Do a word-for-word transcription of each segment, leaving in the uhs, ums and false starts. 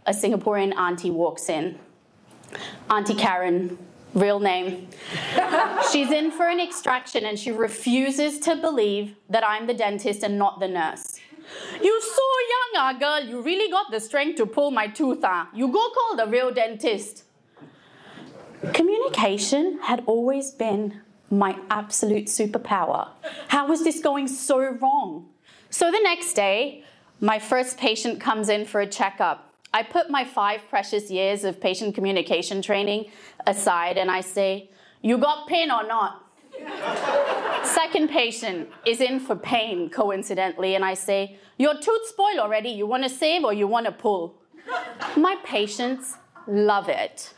a Singaporean auntie walks in. Auntie Karen, real name. She's in for an extraction and she refuses to believe that I'm the dentist and not the nurse. You so young, ah, girl. You really got the strength to pull my tooth, ah. You go call the real dentist. Communication had always been my absolute superpower. How was this going so wrong? So the next day, my first patient comes in for a checkup. I put my five precious years of patient communication training aside and I say, you got pain or not? Second patient is in for pain, coincidentally, and I say, your tooth spoiled already. You want to save or you want to pull? My patients love it.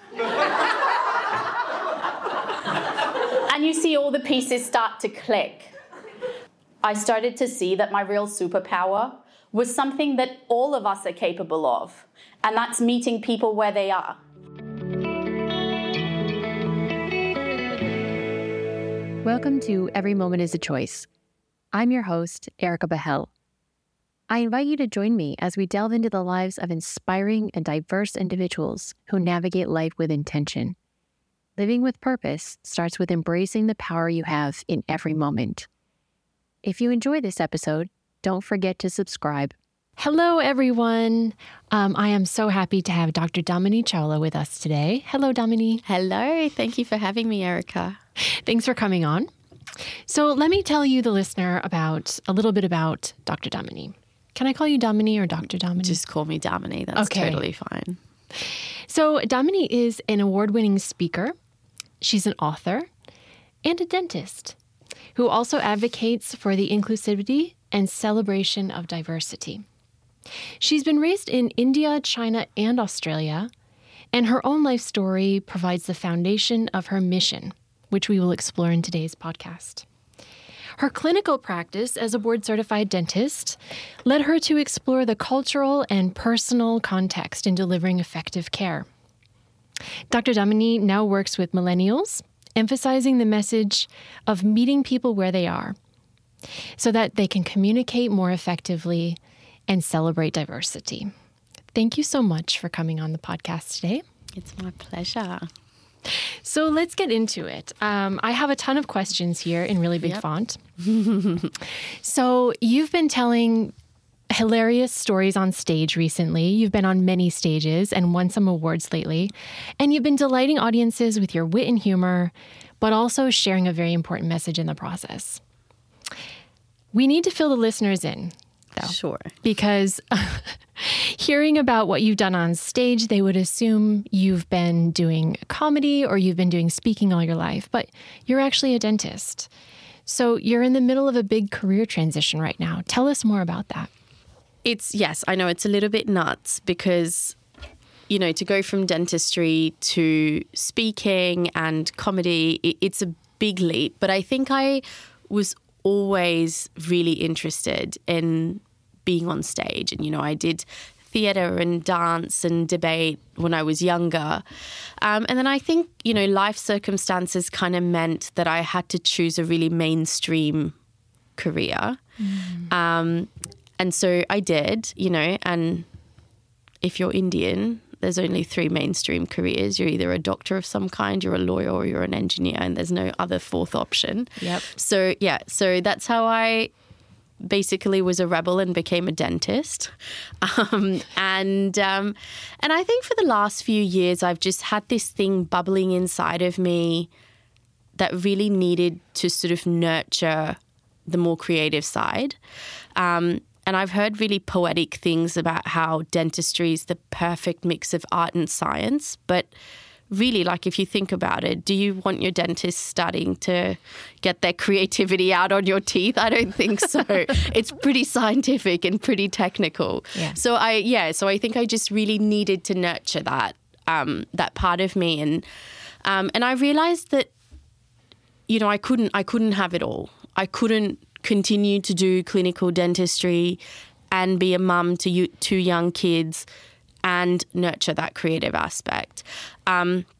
And you see all the pieces start to click. I started to see that my real superpower was something that all of us are capable of, and that's meeting people where they are. Welcome to Every Moment is a Choice. I'm your host, Erica Behel. I invite you to join me as we delve into the lives of inspiring and diverse individuals who navigate life with intention. Living with purpose starts with embracing the power you have in every moment. If you enjoy this episode, don't forget to subscribe. Hello, everyone. Um, I am so happy to have Doctor Damini Chawla with us today. Hello, Damini. Hello. Thank you for having me, Erica. Thanks for coming on. So let me tell you, the listener, about a little bit about Doctor Damini. Can I call you Damini or Doctor Damini? Just call me Damini. That's okay. Totally fine. So Damini is an award-winning speaker. She's an author and a dentist who also advocates for the inclusivity and celebration of diversity. She's been raised in India, China, and Australia, and her own life story provides the foundation of her mission, which we will explore in today's podcast. Her clinical practice as a board-certified dentist led her to explore the cultural and personal context in delivering effective care. Doctor Damini now works with millennials, emphasizing the message of meeting people where they are so that they can communicate more effectively and celebrate diversity. Thank you so much for coming on the podcast today. It's my pleasure. So let's get into it. Um, I have a ton of questions here in really big yep. font. So you've been telling hilarious stories on stage recently. You've been on many stages and won some awards lately. And you've been delighting audiences with your wit and humor, but also sharing a very important message in the process. We need to fill the listeners in, though. Sure. Because hearing about what you've done on stage, they would assume you've been doing comedy or you've been doing speaking all your life, but you're actually a dentist. So you're in the middle of a big career transition right now. Tell us more about that. It's, yes, I know it's a little bit nuts because, you know, to go from dentistry to speaking and comedy, it, it's a big leap. But I think I was always really interested in being on stage. And, you know, I did theatre and dance and debate when I was younger. Um, and then I think, you know, life circumstances kind of meant that I had to choose a really mainstream career. Mm. Um, and so I did, you know, and if you're Indian, there's only three mainstream careers. You're either a doctor of some kind, you're a lawyer, or you're an engineer, and there's no other fourth option. Yep. So, yeah, so that's how I basically was a rebel and became a dentist. Um, and um, and I think for the last few years, I've just had this thing bubbling inside of me that really needed to sort of nurture the more creative side. Um, and I've heard really poetic things about how dentistry is the perfect mix of art and science. But really, like, if you think about it, do you want your dentist starting to get their creativity out on your teeth? I don't think so. It's pretty scientific and pretty technical. Yeah. So I, yeah, so I think I just really needed to nurture that, um, that part of me. And, um, and I realized that, you know, I couldn't, I couldn't have it all. I couldn't continue to do clinical dentistry and be a mum to you, two young kids and nurture that creative aspect. Um,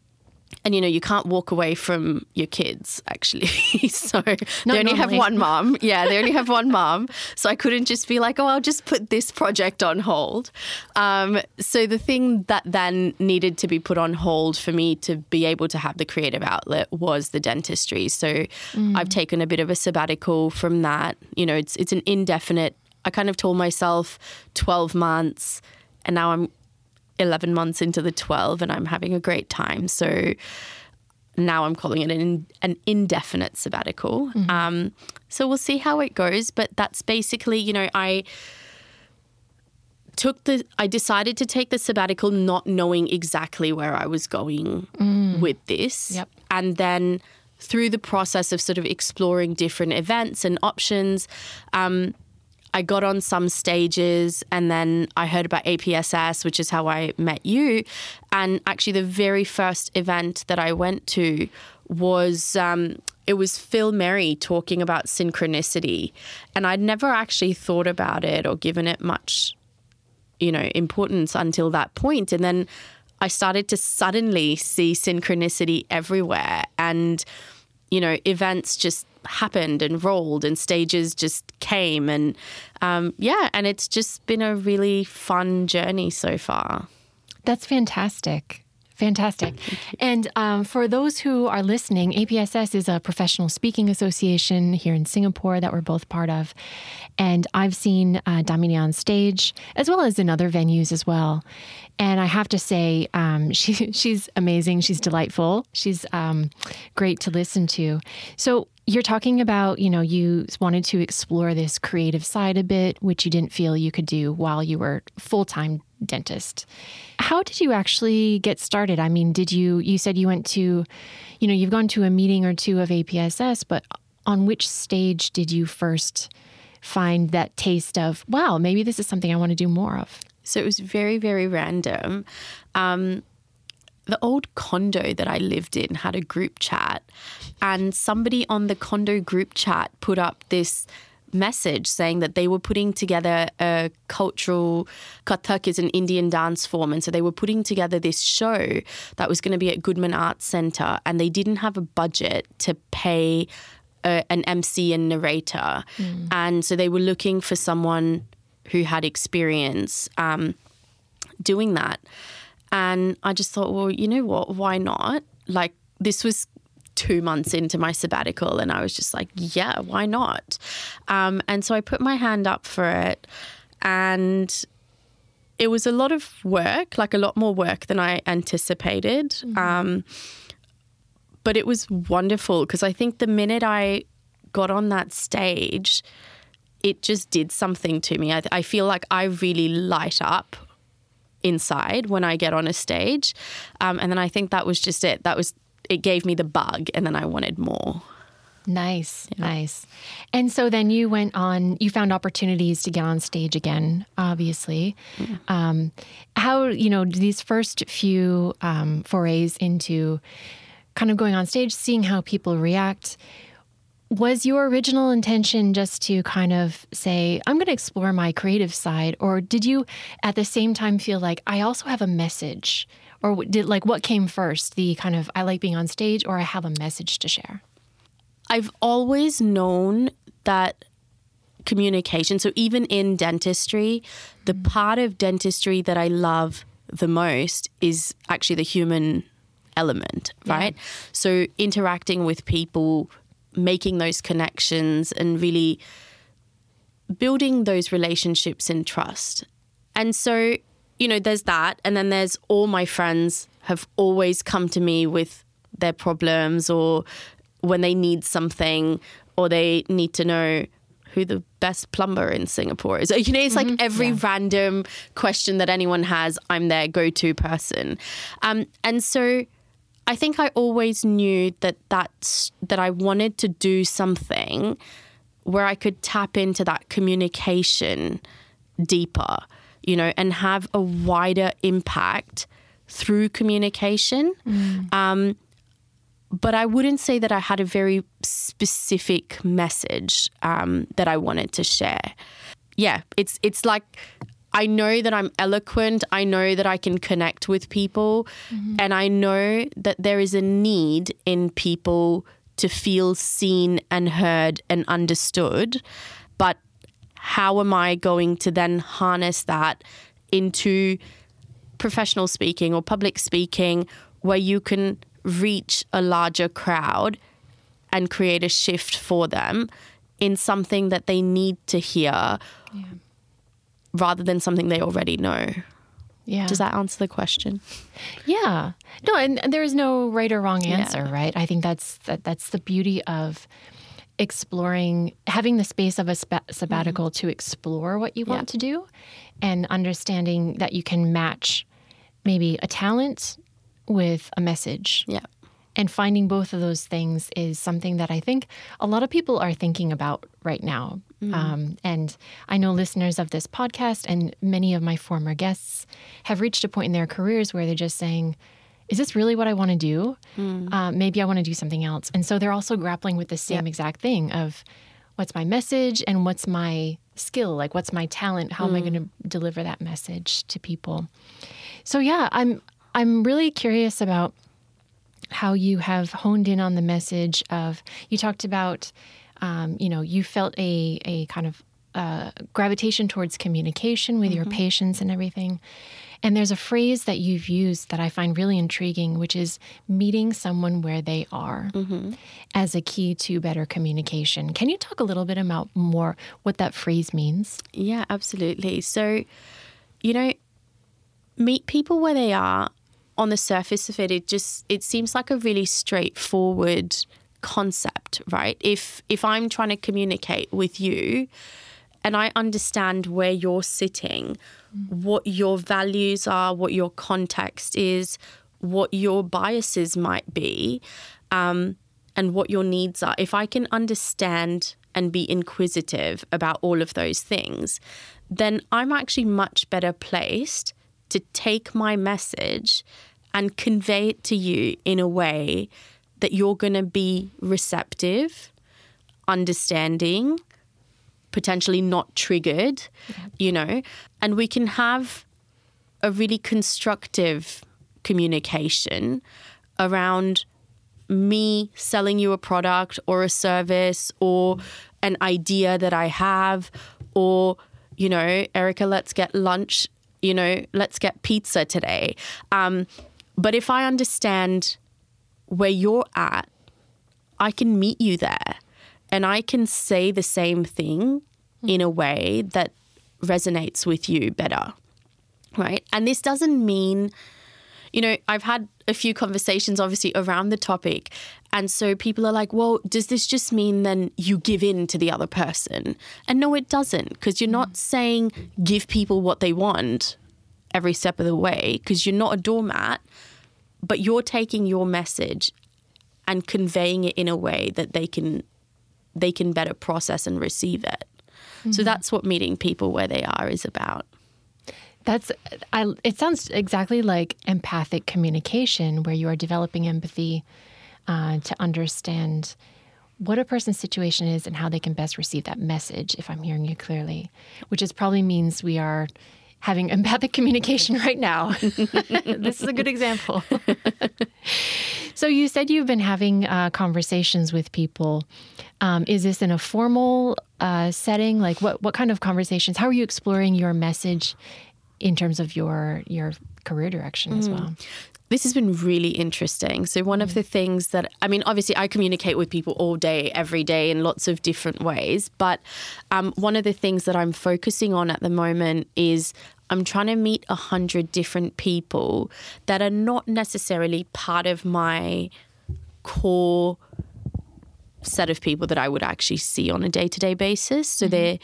And, you know, you can't walk away from your kids, actually. so Not they only normally. have one mom. Yeah, they only have one mom. So I couldn't just be like, oh, I'll just put this project on hold. Um, so the thing that then needed to be put on hold for me to be able to have the creative outlet was the dentistry. So mm. I've taken a bit of a sabbatical from that. You know, it's it's an indefinite. I kind of told myself twelve months, and now I'm eleven months into the twelve, and I'm having a great time. So now I'm calling it an, an indefinite sabbatical. Mm-hmm. Um, so we'll see how it goes. But that's basically, you know, I took the, I decided to take the sabbatical not knowing exactly where I was going mm. with this. Yep. And then through the process of sort of exploring different events and options, um, I got on some stages, and then I heard about A P S S, which is how I met you. And actually the very first event that I went to was, um, it was Phil Merry talking about synchronicity. And I'd never actually thought about it or given it much, you know, importance until that point. And then I started to suddenly see synchronicity everywhere, and, you know, events just happened and rolled, and stages just came, and um, yeah, and it's just been a really fun journey so far. That's fantastic. Fantastic. And um, for those who are listening, A P S S is a professional speaking association here in Singapore that we're both part of. And I've seen uh, Damini on stage, as well as in other venues as well. And I have to say, um, she, she's amazing. She's delightful. She's um, great to listen to. So you're talking about, you know, you wanted to explore this creative side a bit, which you didn't feel you could do while you were full-time dentist. How did you actually get started? I mean, did you, you said you went to, you know, you've gone to a meeting or two of A P S S, but on which stage did you first find that taste of, wow, maybe this is something I want to do more of? So it was very, very random. Um, the old condo that I lived in had a group chat, and somebody on the condo group chat put up this message saying that they were putting together a cultural, Kathak is an Indian dance form, and so they were putting together this show that was going to be at Goodman Arts Centre, and they didn't have a budget to pay a, an M C and narrator, mm. and so they were looking for someone who had experience um, doing that. And I just thought, well, you know what, why not? Like, this was two months into my sabbatical, and I was just like, yeah, why not? Um, and so I put my hand up for it, and it was a lot of work, like a lot more work than I anticipated. Mm-hmm. Um, but it was wonderful, because I think the minute I got on that stage, it just did something to me. I, I feel like I really light up inside when I get on a stage. Um, and then I think that was just it. That was, it gave me the bug, and then I wanted more. Nice, yeah. nice. And so then you went on, you found opportunities to get on stage again, obviously. Yeah. Um, how, you know, these first few um, forays into kind of going on stage, seeing how people react, was your original intention just to kind of say, I'm going to explore my creative side? Or did you at the same time feel like, I also have a message? Or did, like, what came first? The kind of, I like being on stage, or I have a message to share? I've always known that communication, so even in dentistry, the mm-hmm. part of dentistry that I love the most is actually the human element, right? Yeah. So interacting with people, making those connections, and really building those relationships and trust. And so, you know, there's that. And then there's all my friends have always come to me with their problems, or when they need something, or they need to know who the best plumber in Singapore is. You know, it's mm-hmm. like every yeah. random question that anyone has, I'm their go-to person. Um, and so I think I always knew that that's, that I wanted to do something where I could tap into that communication deeper, you know, and have a wider impact through communication. Mm. Um, but I wouldn't say that I had a very specific message um, that I wanted to share. Yeah, it's it's like I know that I'm eloquent. I know that I can connect with people. Mm-hmm. And I know that there is a need in people to feel seen and heard and understood. But how am I going to then harness that into professional speaking or public speaking where you can reach a larger crowd and create a shift for them in something that they need to hear yeah. rather than something they already know? Yeah. Does that answer the question? Yeah. No, and, and there is no right or wrong answer, yeah. right? I think that's that, that's the beauty of exploring, having the space of a spa- sabbatical mm-hmm. to explore what you want yeah. to do, and understanding that you can match maybe a talent with a message. Yeah. And finding both of those things is something that I think a lot of people are thinking about right now. Mm. Um, and I know listeners of this podcast and many of my former guests have reached a point in their careers where they're just saying, is this really what I want to do? Mm. Uh, maybe I want to do something else. And so they're also grappling with the same yeah. exact thing of what's my message and what's my skill? Like, what's my talent? How mm. am I going to deliver that message to people? So yeah, I'm I'm really curious about how you have honed in on the message of, you talked about, um, you know, you felt a, a kind of uh, gravitation towards communication with mm-hmm. your patients and everything. And there's a phrase that you've used that I find really intriguing, which is meeting someone where they are mm-hmm. as a key to better communication. Can you talk a little bit about more what that phrase means? Yeah, absolutely. So, you know, meet people where they are. On the surface of it, it just, it seems like a really straightforward concept, right? If if I'm trying to communicate with you and I understand where you're sitting, mm. what your values are, what your context is, what your biases might be, um, and what your needs are, if I can understand and be inquisitive about all of those things, then I'm actually much better placed to take my message and convey it to you in a way that you're going to be receptive, understanding, potentially not triggered, yeah. you know, and we can have a really constructive communication around me selling you a product or a service or an idea that I have, or, you know, Erica, let's get lunch. You know, let's get pizza today. Um, but if I understand where you're at, I can meet you there and I can say the same thing in a way that resonates with you better, right? And this doesn't mean, you know, I've had a few conversations obviously around the topic. And so people are like, well, does this just mean then you give in to the other person? And no, it doesn't, because you're not saying give people what they want every step of the way, because you're not a doormat, but you're taking your message and conveying it in a way that they can they can better process and receive it. Mm-hmm. So that's what meeting people where they are is about. That's, I, it sounds exactly like empathic communication, where you are developing empathy uh, to understand what a person's situation is and how they can best receive that message, if I'm hearing you clearly, which is probably means we are having empathic communication right now. This is a good example. So you said you've been having uh, conversations with people. Um, is this in a formal uh, setting? Like what, what kind of conversations? How are you exploring your message in terms of your your career direction as well? Mm. This has been really interesting. So one mm. of the things that, I mean, obviously I communicate with people all day, every day in lots of different ways. But um, one of the things that I'm focusing on at the moment is I'm trying to meet a hundred different people that are not necessarily part of my core set of people that I would actually see on a day-to-day basis. So mm-hmm. they're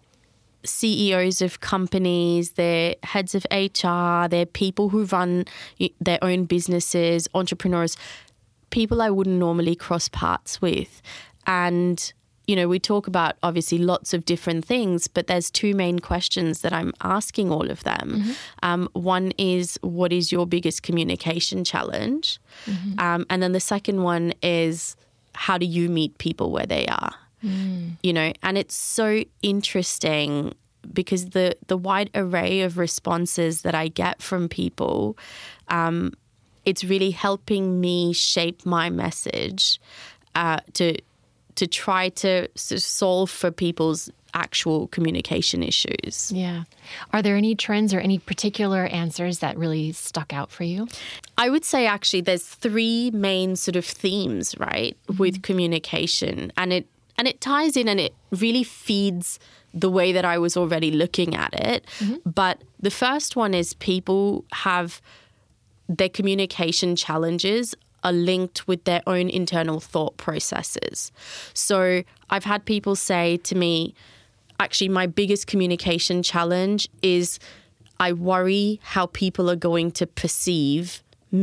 C E Os of companies, they're heads of H R, they're people who run their own businesses, entrepreneurs, people I wouldn't normally cross paths with. And, you know, we talk about obviously lots of different things, but there's two main questions that I'm asking all of them. Mm-hmm. Um, one is, what is your biggest communication challenge? Mm-hmm. Um, and then the second one is, how do you meet people where they are? Mm. You know, and it's so interesting because the, the wide array of responses that I get from people, um, it's really helping me shape my message uh, to to try to solve for people's actual communication issues. Yeah. Are there any trends or any particular answers that really stuck out for you? I would say actually there's three main sort of themes, right, mm-hmm. with communication. And it and it ties in and it really feeds the way that I was already looking at it. Mm-hmm. But the first one is people have their communication challenges are linked with their own internal thought processes. So I've had people say to me, actually, my biggest communication challenge is I worry how people are going to perceive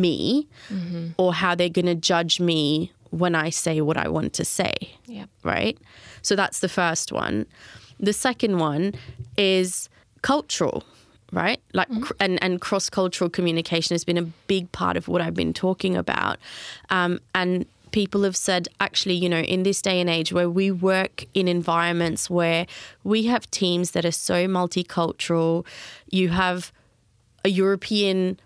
me mm-hmm. or how they're going to judge me when I say what I want to say. Yeah. Right? So that's the first one. The second one is cultural. Right? Like, mm-hmm. and, and cross-cultural communication has been a big part of what I've been talking about. Um, and people have said, actually, you know, in this day and age where we work in environments where we have teams that are so multicultural, you have a European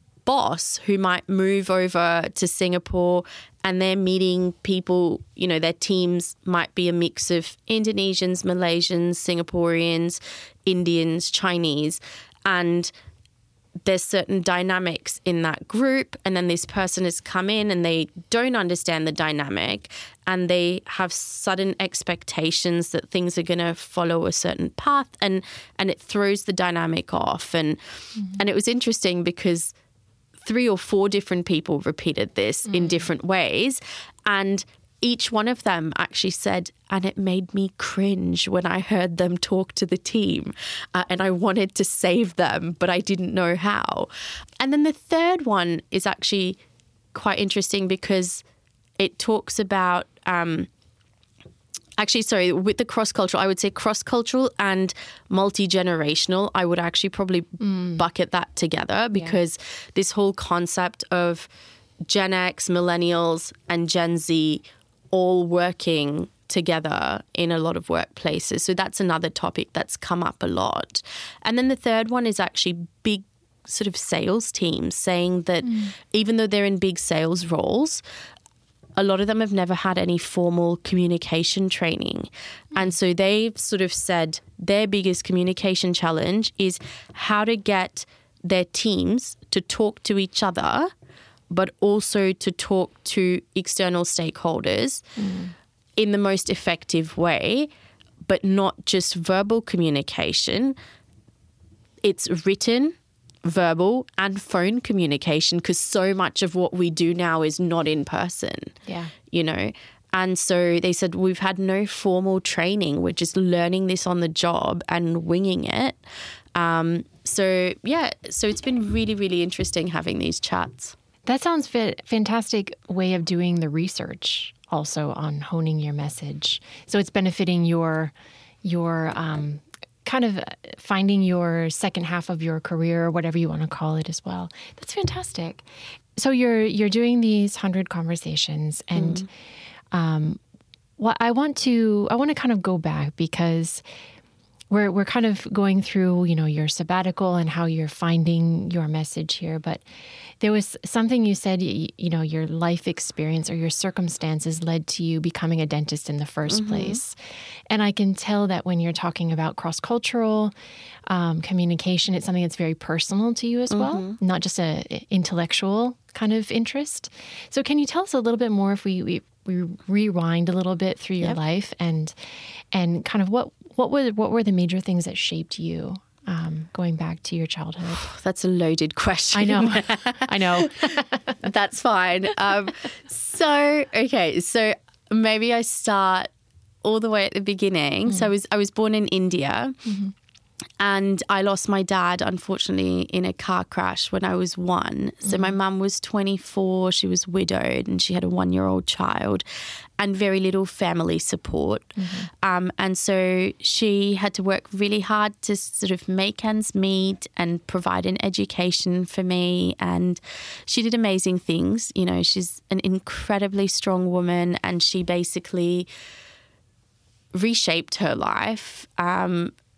boss who might move over to Singapore and they're meeting people, you know, their teams might be a mix of Indonesians, Malaysians, Singaporeans, Indians, Chinese. And there's certain dynamics in that group. And then this person has come in and they don't understand the dynamic and they have sudden expectations that things are going to follow a certain path and, and it throws the dynamic off. And, mm-hmm. and it was interesting because three or four different people repeated this mm-hmm. in different ways. And each one of them actually said, and it made me cringe when I heard them talk to the team. Uh, and I wanted to save them, but I didn't know how. And then the third one is actually quite interesting because it talks about, um, actually, sorry, with the cross-cultural, I would say cross-cultural and multi-generational. I would actually probably mm. bucket that together because yeah. this whole concept of Gen X, millennials, and Gen Z all working together in a lot of workplaces. So that's another topic that's come up a lot. And then the third one is actually big sort of sales teams saying that mm. even though they're in big sales roles, a lot of them have never had any formal communication training. Mm. And so they've sort of said their biggest communication challenge is how to get their teams to talk to each other but also to talk to external stakeholders mm. in the most effective way, but not just verbal communication. It's written, verbal, and phone communication because so much of what we do now is not in person. Yeah. You know? And so they said, we've had no formal training. We're just learning this on the job and winging it. Um, so, yeah, so it's been really, really interesting having these chats. That sounds fit, fantastic way of doing the research also on honing your message. So it's benefiting your your um, kind of finding your second half of your career or whatever you want to call it as well. That's fantastic. So you're you're doing these hundred conversations and mm. um, what I want to I want to kind of go back because we're we're kind of going through, you know, your sabbatical and how you're finding your message here, but there was something you said, you, you know, your life experience or your circumstances led to you becoming a dentist in the first mm-hmm. place. And I can tell that when you're talking about cross-cultural um, communication, it's something that's very personal to you as mm-hmm. well, not just a intellectual kind of interest. So can you tell us a little bit more if we, we, we rewind a little bit through your yep. life and and kind of what, what, were, what were the major things that shaped you? Um, going back to your childhood? That's a loaded question. I know. I know. That's fine. Um, so, okay. So maybe I start all the way at the beginning. Mm. So I was, I was born in India mm-hmm. and I lost my dad, unfortunately, in a car crash when I was one. So mm-hmm. my mum was twenty-four. She was widowed and she had a one-year-old child and very little family support. Mm-hmm. Um, and so she had to work really hard to sort of make ends meet and provide an education for me. And she did amazing things. You know, she's an incredibly strong woman and she basically reshaped her life um,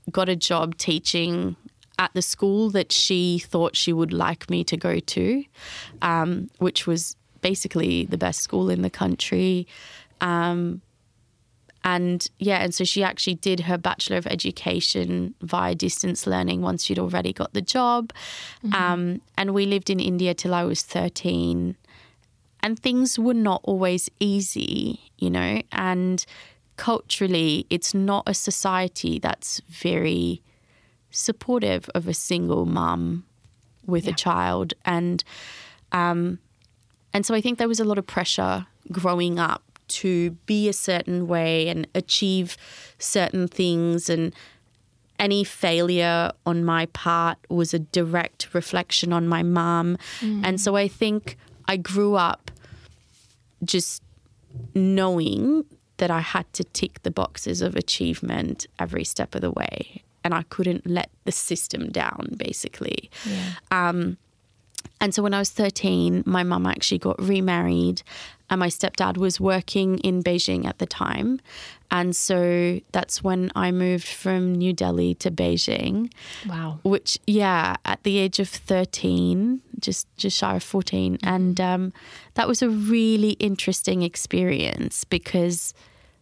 got a job teaching at the school that she thought she would like me to go to, um, which was basically the best school in the country. Um, and yeah, and so she actually did her Bachelor of Education via distance learning once she'd already got the job. Mm-hmm. Um, and we lived in India till I was thirteen. And things were not always easy, you know, and culturally it's not a society that's very supportive of a single mum with yeah. a child. And um, and so I think there was a lot of pressure growing up to be a certain way and achieve certain things, and any failure on my part was a direct reflection on my mum. Mm. And so I think I grew up just knowing that I had to tick the boxes of achievement every step of the way, and I couldn't let the system down, basically. Yeah. Um, and so when I was thirteen, my mum actually got remarried, and my stepdad was working in Beijing at the time. And so that's when I moved from New Delhi to Beijing. Wow. Which, yeah, at the age of thirteen, just, just shy of fourteen. Mm-hmm. And um, that was a really interesting experience because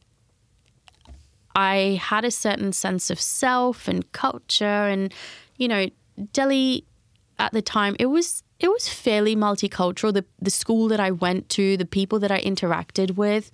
I had a certain sense of self and culture, and, you know, Delhi at the time, it was it was fairly multicultural. The the school that I went to, the people that I interacted with,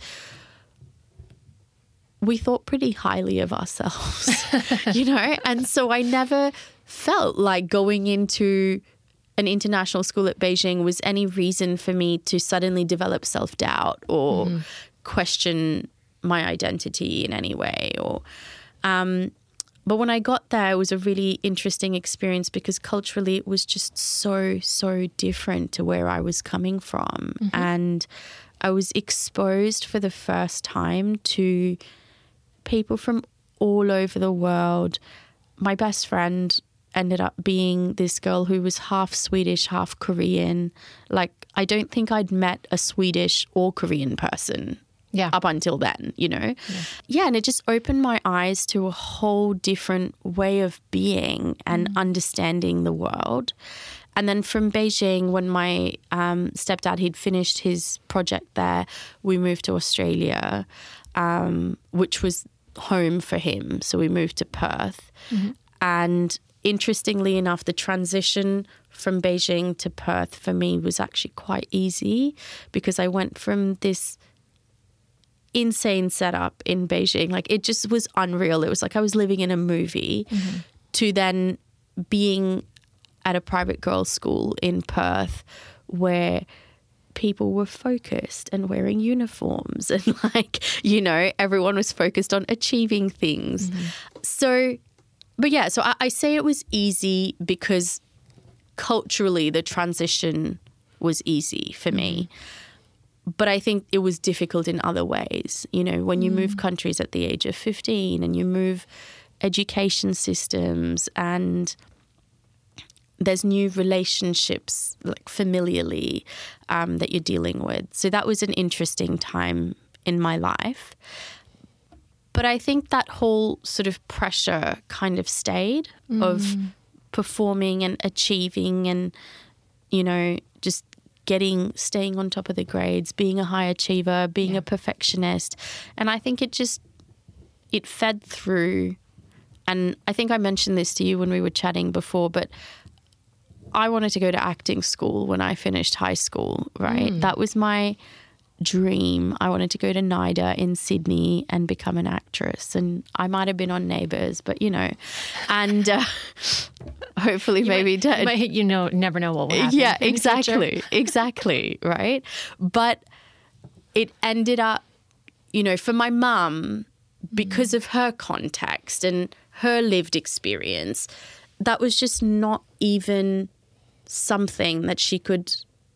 we thought pretty highly of ourselves, you know? And so I never felt like going into an international school at Beijing was any reason for me to suddenly develop self-doubt or mm-hmm. question my identity in any way. Or, um, but when I got there, it was a really interesting experience because culturally it was just so, so different to where I was coming from. Mm-hmm. And I was exposed for the first time to people from all over the world. My best friend ended up being this girl who was half Swedish, half Korean. Like, I don't think I'd met a Swedish or Korean person yeah. up until then, you know? Yeah. yeah, and it just opened my eyes to a whole different way of being and mm. understanding the world. And then from Beijing, when my um, stepdad, he'd finished his project there, we moved to Australia, um, which was home for him. So we moved to Perth. Mm-hmm. And interestingly enough, the transition from Beijing to Perth for me was actually quite easy because I went from this insane setup in Beijing, like it just was unreal. It was like I was living in a movie, mm-hmm. to then being at a private girls' school in Perth where people were focused and wearing uniforms and like, you know, everyone was focused on achieving things. Mm-hmm. So, but yeah, so I, I say it was easy because culturally the transition was easy for mm-hmm. me. But I think it was difficult in other ways. You know, when you mm. move countries at the age of fifteen and you move education systems and there's new relationships, like familiarly, um, that you're dealing with. So that was an interesting time in my life. But I think that whole sort of pressure kind of stayed mm. of performing and achieving and, you know, just getting, staying on top of the grades, being a high achiever, being yeah. a perfectionist. And I think it just, it fed through. And I think I mentioned this to you when we were chatting before, but I wanted to go to acting school when I finished high school, right? Mm. That was my dream. I wanted to go to NIDA in Sydney and become an actress. And I might have been on Neighbours, but you know, and uh, hopefully you maybe... Might, d- you, might, you know, never know what will happen. Yeah, exactly. Exactly, right? But it ended up, you know, for my mum, because mm. of her context and her lived experience, that was just not even something that she could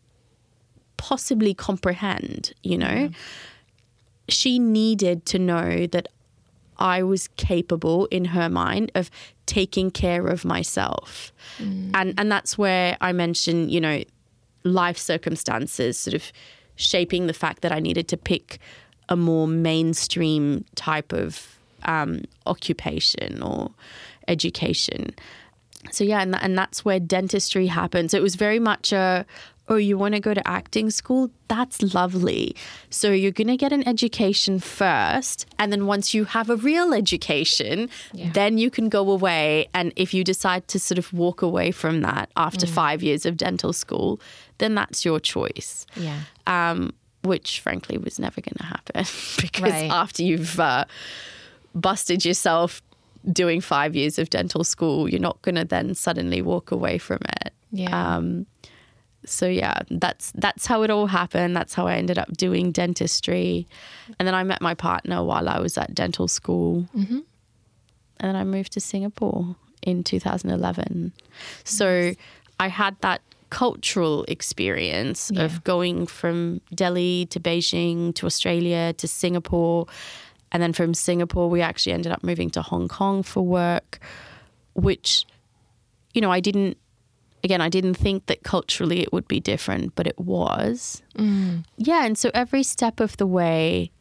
possibly comprehend, you know. Yeah. She needed to know that I was capable in her mind of taking care of myself. Mm. And and that's where I mentioned, you know, life circumstances sort of shaping the fact that I needed to pick a more mainstream type of um, occupation or education. So yeah, and, and that's where dentistry happens. It was very much a, oh, you want to go to acting school? That's lovely. So you're going to get an education first. And then once you have a real education, yeah. then you can go away. And if you decide to sort of walk away from that after mm. five years of dental school, then that's your choice. Yeah. Um, which frankly was never going to happen because right. after you've uh, busted yourself doing five years of dental school, you're not going to then suddenly walk away from it. Yeah. Um, so yeah, that's that's how it all happened. That's how I ended up doing dentistry. And then I met my partner while I was at dental school. Mm-hmm. And then I moved to Singapore in two thousand eleven. So nice. I had that cultural experience yeah. of going from Delhi to Beijing to Australia to Singapore. And then from Singapore, we actually ended up moving to Hong Kong for work, which, you know, I didn't, again, I didn't think that culturally it would be different, but it was. Mm. Yeah, and so every step of the way,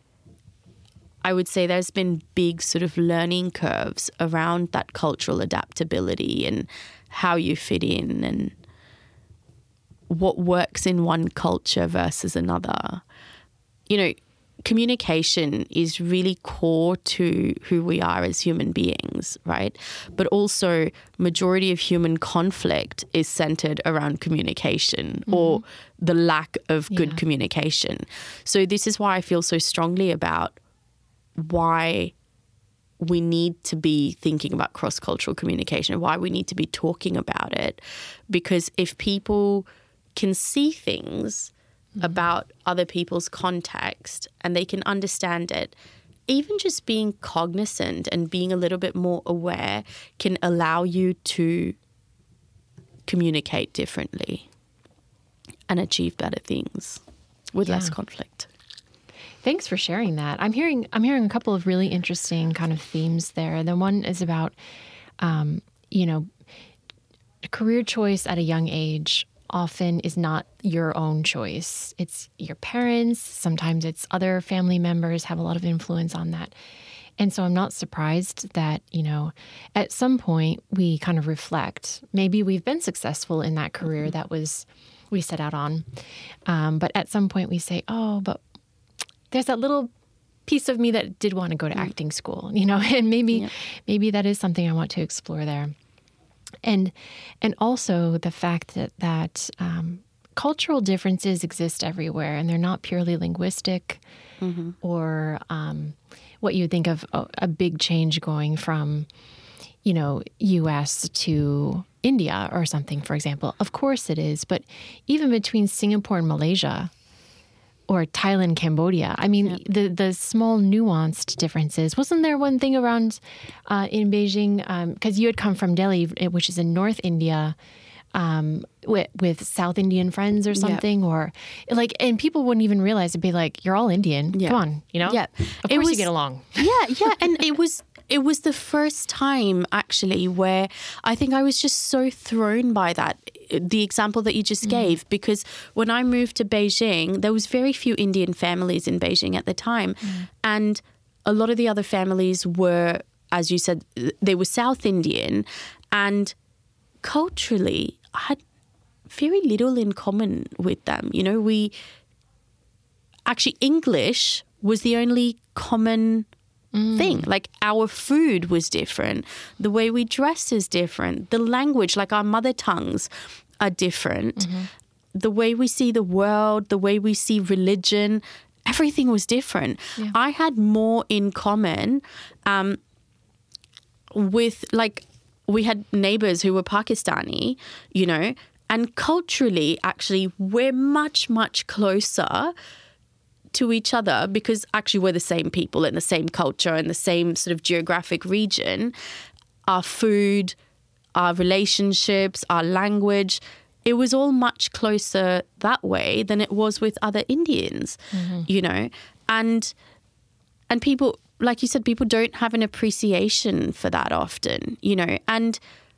I would say there's been big sort of learning curves around that cultural adaptability and how you fit in and what works in one culture versus another. You know, communication is really core to who we are as human beings, right? But also majority of human conflict is centered around communication mm-hmm. or the lack of good yeah. communication. So this is why I feel so strongly about why we need to be thinking about cross-cultural communication, why we need to be talking about it. Because if people can see things mm-hmm. about other people's context and they can understand it, even just being cognizant and being a little bit more aware can allow you to communicate differently and achieve better things with yeah. less conflict. Thanks for sharing that. I'm hearing I'm hearing a couple of really interesting kind of themes there. The one is about, um, you know, career choice at a young age often is not your own choice. It's your parents. Sometimes it's other family members have a lot of influence on that. And so I'm not surprised that, you know, at some point we kind of reflect. Maybe we've been successful in that career mm-hmm. that was we set out on. Um, but at some point we say, oh, but there's that little piece of me that did want to go to mm. acting school, you know, and maybe yeah. maybe that is something I want to explore there. And and also the fact that, that um, cultural differences exist everywhere and they're not purely linguistic mm-hmm. or um, what you think of a, a big change going from, you know, U S to India or something, for example. Of course it is. But even between Singapore and Malaysia or Thailand, Cambodia. I mean, yep. the the small nuanced differences. Wasn't there one thing around uh, in Beijing, because um, you had come from Delhi, which is in North India, um, with, with South Indian friends or something, yep. or like, and people wouldn't even realize it'd be like, you're all Indian. Yep. Come on, you know? Yeah. Of course was, you get along. Yeah, yeah. And it was... It was the first time, actually, where I think I was just so thrown by that, the example that you just mm. gave, because when I moved to Beijing, there was very few Indian families in Beijing at the time. Mm. And a lot of the other families were, as you said, they were South Indian. And culturally, I had very little in common with them. You know, we actually, English was the only common Mm. thing. Like our food was different. The way we dress is different. The language, like our mother tongues, are different. Mm-hmm. The way we see the world, the way we see religion, everything was different. Yeah. I had more in common um, with, like, we had neighbors who were Pakistani, you know, and culturally, actually, we're much, much closer to each other because actually we're the same people in the same culture and the same sort of geographic region. Our food, our relationships, our language, it was all much closer that way than it was with other Indians, mm-hmm. you know. And and people, like you said, people don't have an appreciation for that often, you know. And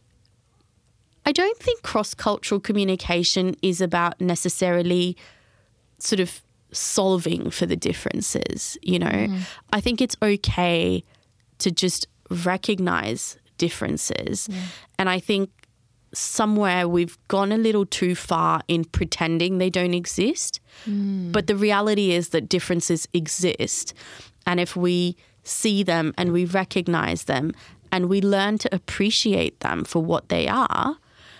I don't think cross-cultural communication is about necessarily sort of solving for the differences, you know. Mm. I think it's okay to just recognize differences. Yeah. And I think somewhere we've gone a little too far in pretending they don't exist. Mm. But the reality is that differences exist. And if we see them and we recognize them and we learn to appreciate them for what they are,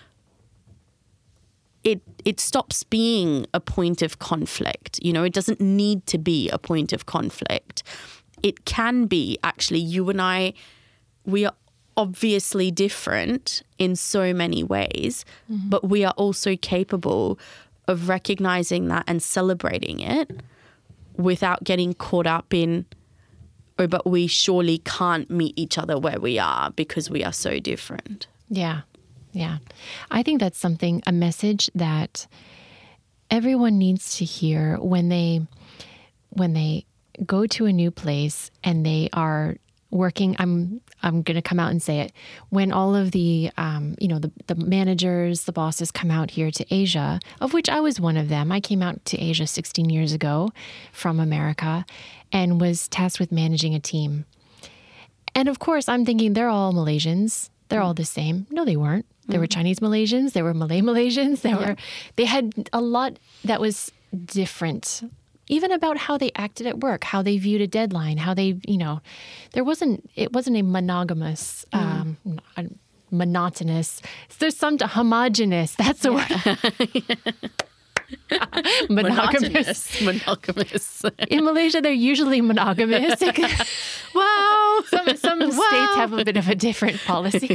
it it stops being a point of conflict. You know, it doesn't need to be a point of conflict. It can be, actually, you and I, we are obviously different in so many ways, mm-hmm. but we are also capable of recognizing that and celebrating it without getting caught up in, oh, but we surely can't meet each other where we are because we are so different. Yeah. Yeah. I think that's something, a message that everyone needs to hear when they, when they go to a new place and they are working. I'm, I'm going to come out and say it. When all of the, um, you know, the, the managers, the bosses come out here to Asia, of which I was one of them. I came out to Asia sixteen years ago from America and was tasked with managing a team. And of course, I'm thinking they're all Malaysians. They're all the same. No, they weren't. There were Chinese Malaysians. There were Malay Malaysians. There yeah. were, they had a lot that was different, even about how they acted at work, how they viewed a deadline, how they, you know, there wasn't, it wasn't a monogamous, mm. um, a monotonous, there's some homogenous, that's the yeah. word. Monogamous. Monogamous. In Malaysia, they're usually monogamous. Wow. Some, some wow. states have a bit of a different policy.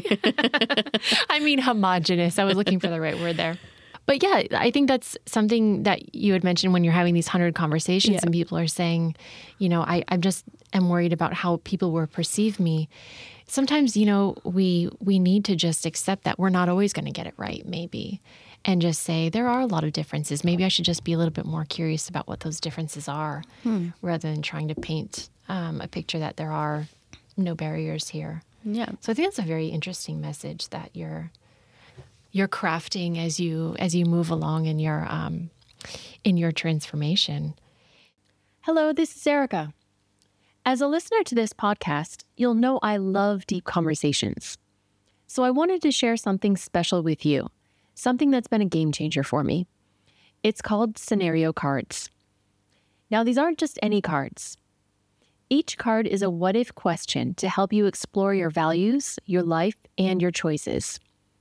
I mean, homogenous. I was looking for the right word there. But yeah, I think that's something that you had mentioned when you're having these hundred conversations yeah. and people are saying, you know, I, I just am worried about how people will perceive me. Sometimes, you know, we we need to just accept that we're not always going to get it right, maybe. And just say, there are a lot of differences. Maybe I should just be a little bit more curious about what those differences are hmm. rather than trying to paint um, a picture that there are no barriers here. Yeah. So I think that's a very interesting message that you're you're crafting as you as you move along in your um, in your transformation. Hello, this is Erica. As a listener to this podcast, you'll know I love deep conversations. So I wanted to share something special with you. Something that's been a game changer for me. It's called scenario cards. Now, these aren't just any cards. Each card is a what-if question to help you explore your values, your life, and your choices.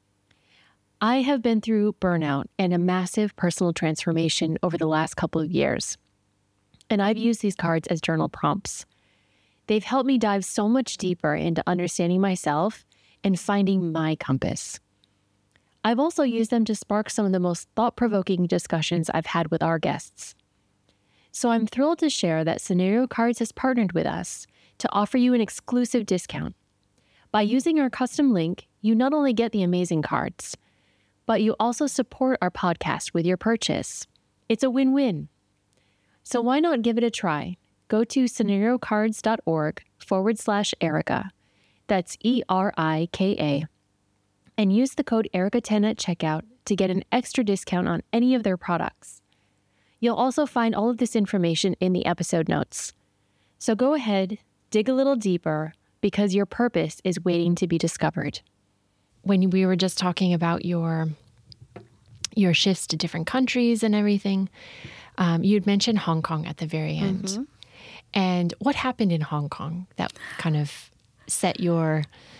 I have been through burnout and a massive personal transformation over the last couple of years, and I've used these cards as journal prompts. They've helped me dive so much deeper into understanding myself and finding my compass. I've also used them to spark some of the most thought-provoking discussions I've had with our guests. So I'm thrilled to share that Scenario Cards has partnered with us to offer you an exclusive discount. By using our custom link, you not only get the amazing cards, but you also support our podcast with your purchase. It's a win-win. So why not give it a try? Go to scenariocards.org forward slash Erica. That's E R I K A. And use the code Erica ten at checkout to get an extra discount on any of their products. You'll also find all of this information in the episode notes. So go ahead, dig a little deeper, because your purpose is waiting to be discovered. When we were just talking about your your shifts to different countries and everything, um, you'd mentioned Hong Kong at the very end. Mm-hmm. And what happened in Hong Kong that kind of set your...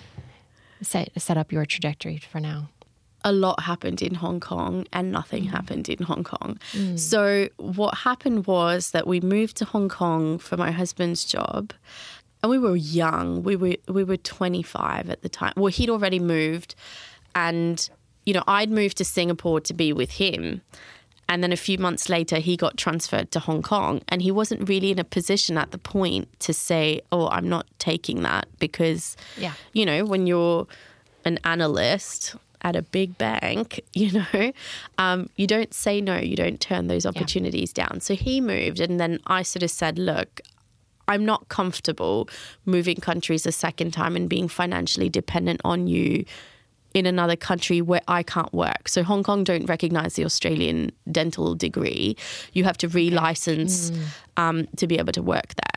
Set, set up your trajectory for now? A lot happened in Hong Kong and nothing mm. happened in Hong Kong. Mm. So what happened was that we moved to Hong Kong for my husband's job, and we were young. We were we were twenty-five at the time. Well, he'd already moved, and you know, I'd moved to Singapore to be with him. And then a few months later, he got transferred to Hong Kong, and he wasn't really in a position at the point to say, oh, I'm not taking that, because, yeah. you know, when you're an analyst at a big bank, you know, um, you don't say no, you don't turn those opportunities yeah. down. So he moved, and then I sort of said, look, I'm not comfortable moving countries a second time and being financially dependent on you in another country where I can't work. So Hong Kong don't recognize the Australian dental degree. You have to relicense mm. um, to be able to work there.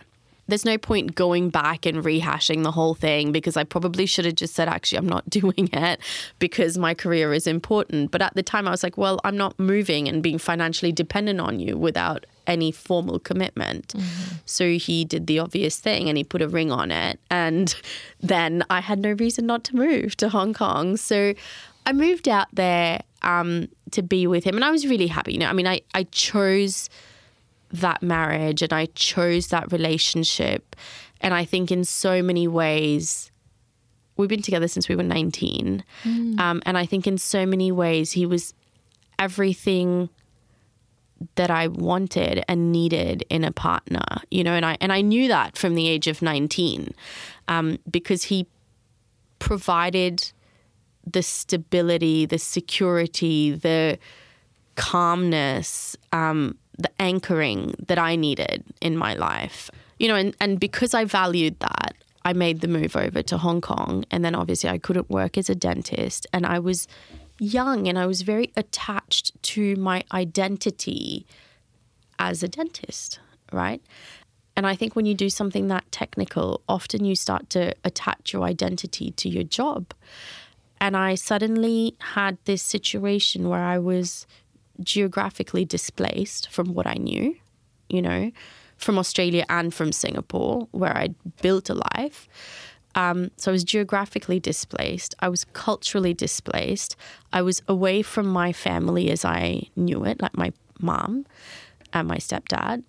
there's no point going back and rehashing the whole thing, because I probably should have just said, actually, I'm not doing it because my career is important. But at the time I was like, well, I'm not moving and being financially dependent on you without any formal commitment. Mm-hmm. So he did the obvious thing and he put a ring on it. And then I had no reason not to move to Hong Kong. So I moved out there um, to be with him, and I was really happy. You know, I mean, I, I chose that marriage and I chose that relationship. And I think in so many ways, we've been together since we were nineteen. Mm. Um, and I think in so many ways, he was everything that I wanted and needed in a partner, you know, and I, and I knew that from the age of nineteen, um, because he provided the stability, the security, the calmness, um, the anchoring that I needed in my life. You know, and, and because I valued that, I made the move over to Hong Kong. And then obviously I couldn't work as a dentist, and I was young and I was very attached to my identity as a dentist, right? And I think when you do something that technical, often you start to attach your identity to your job. And I suddenly had this situation where I was geographically displaced from what I knew, you know, from Australia and from Singapore, where I'd built a life. Um, so I was geographically displaced. I was culturally displaced. I was away from my family as I knew it, like my mom and my stepdad.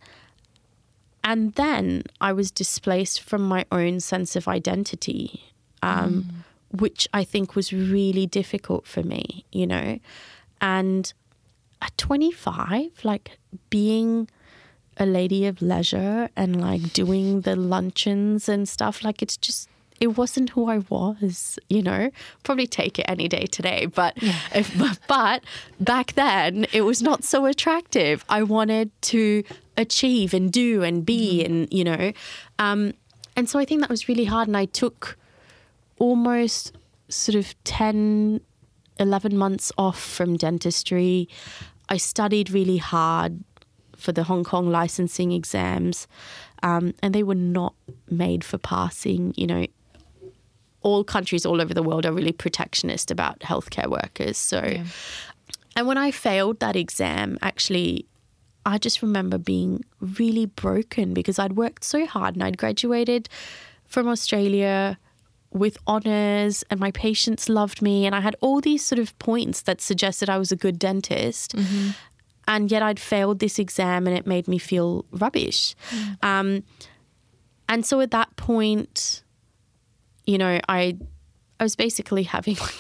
And then I was displaced from my own sense of identity, um, mm. which I think was really difficult for me, you know. And at twenty-five, like being a lady of leisure and like doing the luncheons and stuff, like it's just, it wasn't who I was, you know. Probably take it any day today, but yeah. if, but back then it was not so attractive. I wanted to achieve and do and be, mm-hmm. and you know, um, and so I think that was really hard. And I took almost sort of ten, eleven months off from dentistry. I studied really hard for the Hong Kong licensing exams, um, and they were not made for passing. You know, all countries all over the world are really protectionist about healthcare workers. So, yeah. And when I failed that exam, actually, I just remember being really broken because I'd worked so hard and I'd graduated from Australia with honours and my patients loved me and I had all these sort of points that suggested I was a good dentist. Mm-hmm. And yet I'd failed this exam and it made me feel rubbish. Mm. Um, and so at that point, you know, I I was basically having like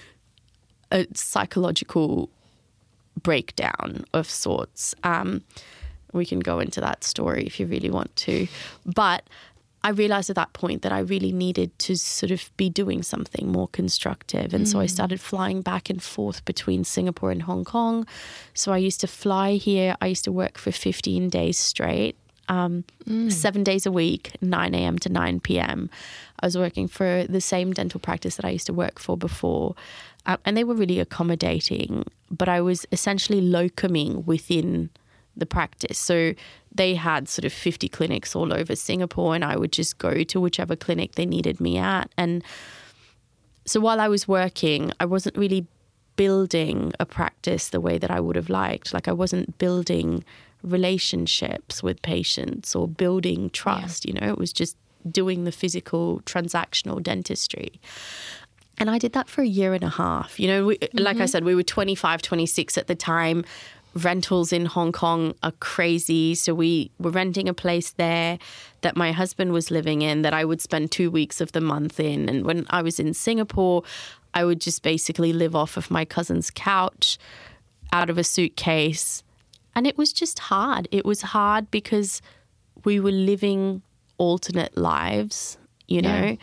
a psychological breakdown of sorts. Um, we can go into that story if you really want to. But I realized at that point that I really needed to sort of be doing something more constructive. And mm. so I started flying back and forth between Singapore and Hong Kong. So I used to fly here. I used to work for fifteen days straight, um, mm. seven days a week, nine a.m. to nine p.m. I was working for the same dental practice that I used to work for before. Uh, and they were really accommodating. But I was essentially locuming within the practice. So they had sort of fifty clinics all over Singapore and I would just go to whichever clinic they needed me at. And so while I was working, I wasn't really building a practice the way that I would have liked. Like I wasn't building relationships with patients or building trust, yeah. you know, it was just doing the physical transactional dentistry. And I did that for a year and a half. You know, we, mm-hmm. like I said, we were twenty-five, twenty-six at the time. Rentals in Hong Kong are crazy. So we were renting a place there that my husband was living in that I would spend two weeks of the month in. And when I was in Singapore, I would just basically live off of my cousin's couch out of a suitcase. And it was just hard. It was hard because we were living alternate lives, you know. Yeah.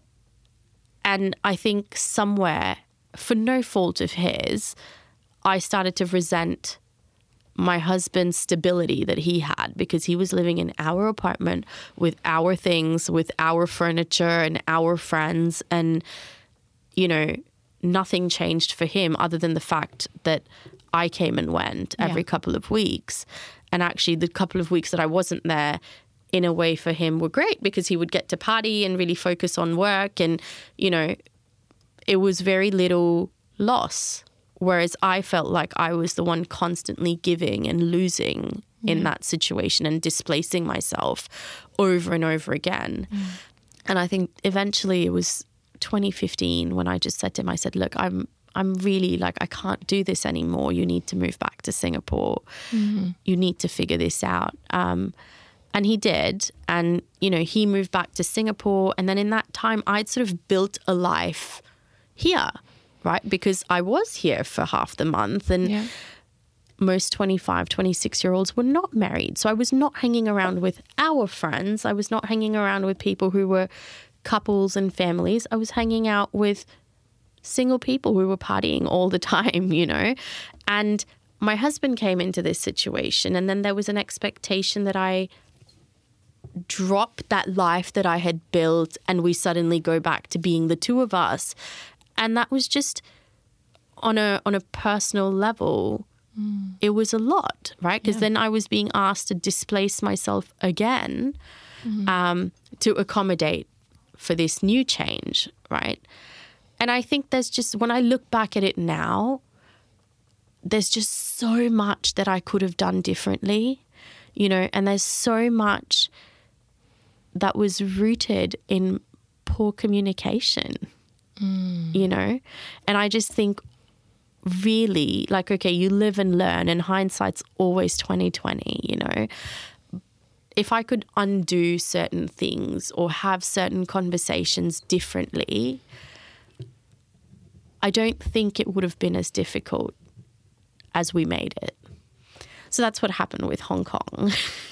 And I think somewhere, for no fault of his, I started to resent my husband's stability that he had because he was living in our apartment with our things, with our furniture and our friends. And, you know, nothing changed for him other than the fact that I came and went every yeah. couple of weeks. And actually the couple of weeks that I wasn't there, in a way for him were great because he would get to party and really focus on work, and, you know, it was very little loss. Whereas I felt like I was the one constantly giving and losing in yeah. that situation and displacing myself over and over again. Mm. And I think eventually it was twenty fifteen when I just said to him, I said, look, I'm I'm really like, I can't do this anymore. You need to move back to Singapore. Mm-hmm. You need to figure this out. Um, and he did. And, you know, he moved back to Singapore. And then in that time, I'd sort of built a life here, right? Because I was here for half the month, and yeah. most twenty-five, twenty-six-year-olds were not married. So I was not hanging around with our friends. I was not hanging around with people who were couples and families. I was hanging out with single people who were partying all the time, you know. And my husband came into this situation, and then there was an expectation that I drop that life that I had built and we suddenly go back to being the two of us. And that was just on a on a personal level, mm. it was a lot, right? Because yeah. then I was being asked to displace myself again mm. um, to accommodate for this new change, right? And I think there's just, when I look back at it now, there's just so much that I could have done differently, you know, and there's so much that was rooted in poor communication, mm. you know. And I just think really, like, okay, you live and learn, and hindsight's always twenty twenty, you know. If I could undo certain things or have certain conversations differently, I don't think it would have been as difficult as we made it. So that's what happened with Hong Kong.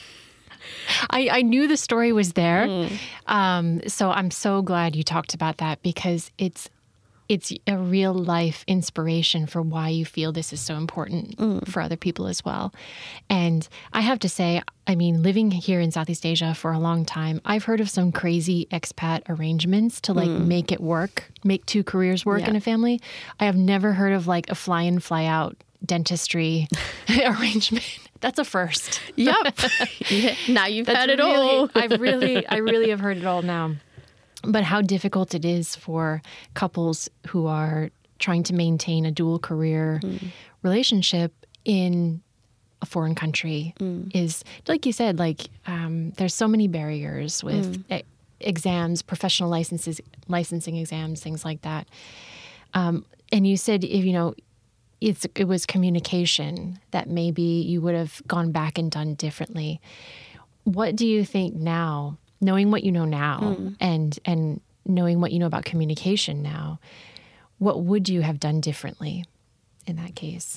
I, I knew the story was there. Mm. Um, so I'm so glad you talked about that, because it's it's a real life inspiration for why you feel this is so important mm. for other people as well. And I have to say, I mean, living here in Southeast Asia for a long time, I've heard of some crazy expat arrangements to like mm. make it work, make two careers work yeah. in a family. I have never heard of like a fly in, fly out dentistry arrangement. That's a first. Yep. yeah. Now you've That's heard it really, all. I've really, I really have heard it all now. But how difficult it is for couples who are trying to maintain a dual career mm. relationship in a foreign country mm. is, like you said, like um, there's so many barriers with mm. e- exams, professional licenses, licensing exams, things like that. Um, and you said, if you know, it's it was communication that maybe you would have gone back and done differently. What do you think now? Knowing what you know now mm. and and knowing what you know about communication now, what would you have done differently in that case?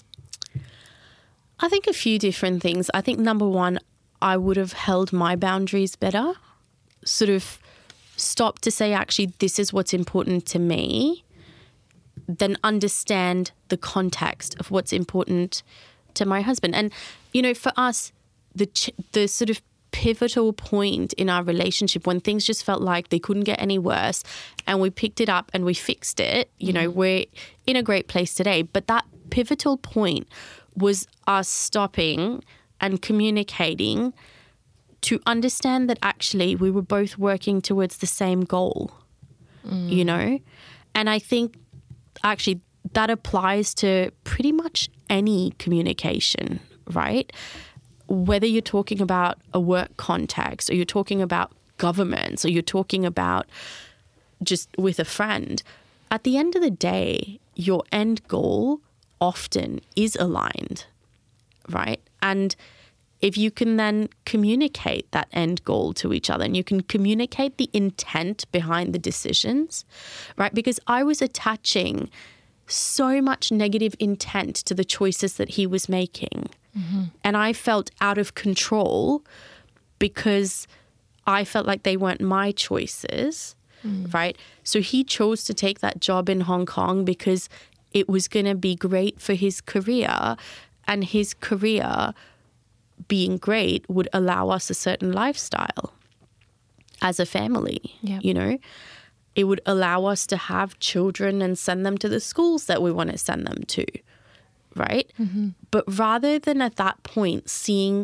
I think a few different things. I think number one, I would have held my boundaries better, sort of stopped to say, actually, this is what's important to me, then understand the context of what's important to my husband. And, you know, for us, the ch- the sort of pivotal point in our relationship when things just felt like they couldn't get any worse and we picked it up and we fixed it, you mm-hmm. know, we're in a great place today. But that pivotal point was us stopping and communicating to understand that actually we were both working towards the same goal, mm. you know? And I think actually that applies to pretty much any communication, right? Whether you're talking about a work context or you're talking about governments or you're talking about just with a friend, at the end of the day, your end goal often is aligned, right? And if you can then communicate that end goal to each other and you can communicate the intent behind the decisions, right? Because I was attaching so much negative intent to the choices that he was making. Mm-hmm. And I felt out of control because I felt like they weren't my choices, mm. right? So he chose to take that job in Hong Kong because it was going to be great for his career, and his career being great would allow us a certain lifestyle as a family, yep. you know? It would allow us to have children and send them to the schools that we want to send them to, right? Mm-hmm. But rather than at that point seeing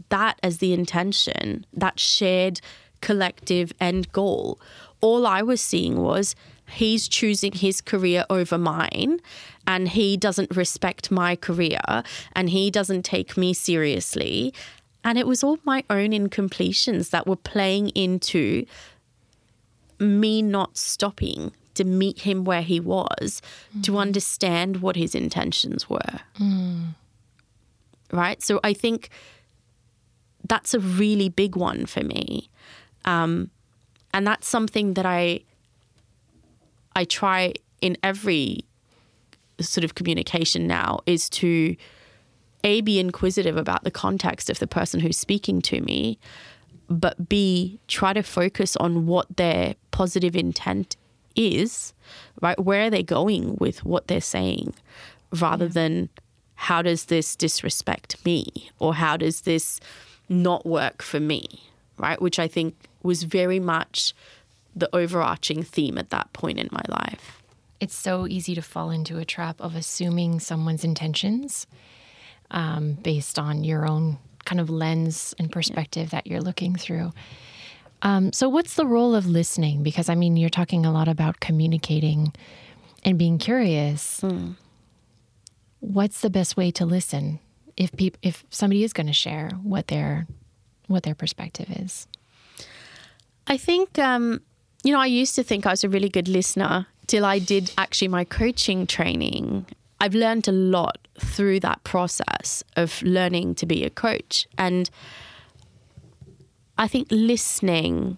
that as the intention, that shared collective end goal. All I was seeing was he's choosing his career over mine, and he doesn't respect my career, and he doesn't take me seriously. And it was all my own incompletions that were playing into me not stopping to meet him where he was, mm. to understand what his intentions were. Mm. Right? So I think that's a really big one for me. Um, and that's something that I I try in every sort of communication now, is to A, be inquisitive about the context of the person who's speaking to me, but B, try to focus on what their positive intent is, right? Where are they going with what they're saying, rather yeah. than how does this disrespect me, or how does this not work for me, right? Which I think was very much the overarching theme at that point in my life. It's so easy to fall into a trap of assuming someone's intentions um, based on your own kind of lens and perspective yeah. that you're looking through. Um, so what's the role of listening? Because, I mean, you're talking a lot about communicating and being curious. Mm. What's the best way to listen if peop- if somebody is going to share what their what their perspective is? I think, um, you know, I used to think I was a really good listener till I did actually my coaching training. I've learned a lot through that process of learning to be a coach. And I think listening,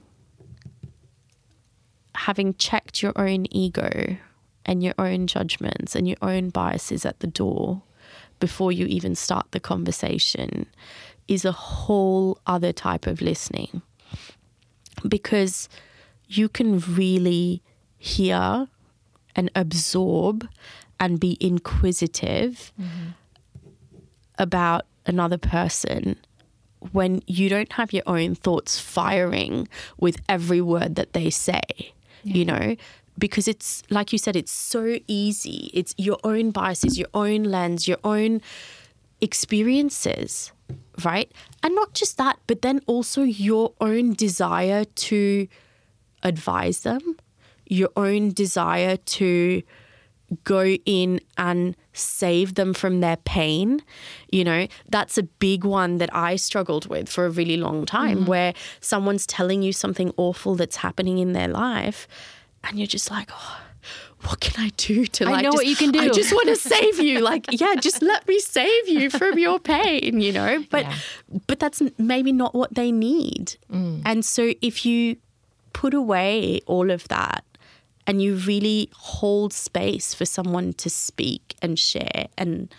having checked your own ego and your own judgments and your own biases at the door before you even start the conversation, is a whole other type of listening. Because you can really hear and absorb and be inquisitive mm-hmm. about another person when you don't have your own thoughts firing with every word that they say, yeah. you know, because it's, like you said, it's so easy. It's your own biases, your own lens, your own experiences, right? And not just that, but then also your own desire to advise them, your own desire to go in and save them from their pain. You know, that's a big one that I struggled with for a really long time, mm-hmm. where someone's telling you something awful that's happening in their life and you're just like, oh, what can I do to like, I know just, what you can do. I just want to save you. Like, yeah, just let me save you from your pain, you know, but, yeah. but that's maybe not what they need. Mm. And so if you put away all of that, and you really hold space for someone to speak and share, and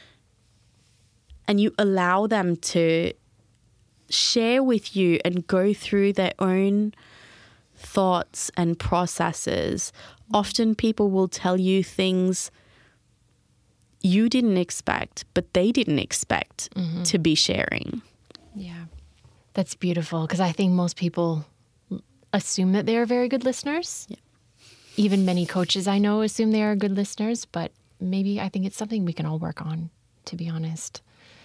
and you allow them to share with you and go through their own thoughts and processes. Often people will tell you things you didn't expect, but they didn't expect mm-hmm. to be sharing. Yeah, that's beautiful, because I think most people assume that they are very good listeners. Yeah. Even many coaches I know assume they are good listeners, but maybe I think it's something we can all work on, to be honest.